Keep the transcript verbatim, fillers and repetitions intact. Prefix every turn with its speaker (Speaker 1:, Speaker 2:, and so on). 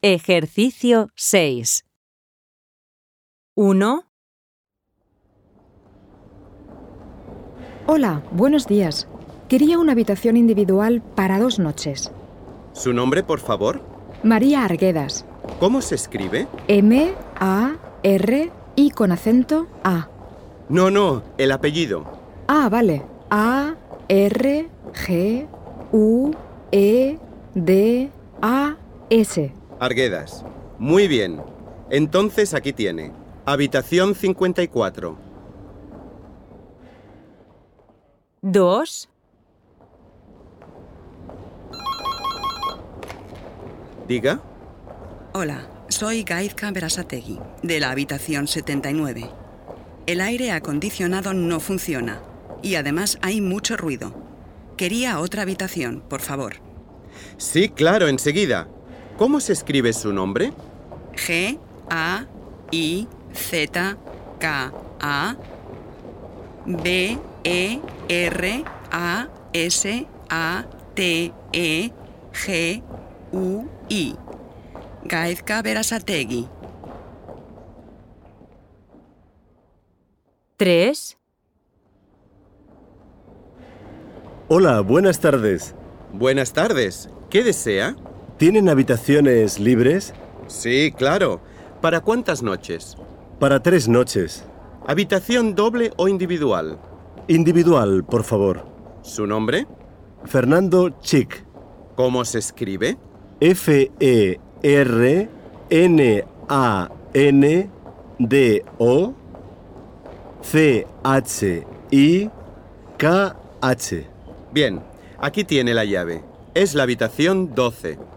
Speaker 1: Ejercicio seis. uno.
Speaker 2: Hola, buenos días. Quería una habitación individual para dos noches.
Speaker 3: ¿Su nombre, por favor?
Speaker 2: María Arguedas.
Speaker 3: ¿Cómo se escribe?
Speaker 2: M A R I con acento A.
Speaker 3: No, no, el apellido.
Speaker 2: Ah, vale. A R G U E D A S.
Speaker 3: Arguedas. Muy bien. Entonces aquí tiene. Habitación cincuenta y cuatro.
Speaker 1: dos.
Speaker 3: Diga.
Speaker 4: Hola, soy Gaizka Berasategui, de la habitación setenta y nueve. El aire acondicionado no funciona y además hay mucho ruido. Quería otra habitación, por favor.
Speaker 3: Sí, claro, enseguida. ¿Cómo se escribe su nombre?
Speaker 4: G A I Z K A B E R A S A T E G U I. Gaizka Berasategui.
Speaker 1: tres.
Speaker 5: Hola, buenas tardes.
Speaker 3: Buenas tardes. ¿Qué desea?
Speaker 5: ¿Tienen habitaciones libres?
Speaker 3: Sí, claro. ¿Para cuántas noches?
Speaker 5: Para tres noches.
Speaker 3: ¿Habitación doble o individual?
Speaker 5: Individual, por favor.
Speaker 3: ¿Su nombre?
Speaker 5: Fernando Chic.
Speaker 3: ¿Cómo se escribe?
Speaker 5: F E R N A N D O C H I K H.
Speaker 3: Bien, aquí tiene la llave. Es la habitación doce.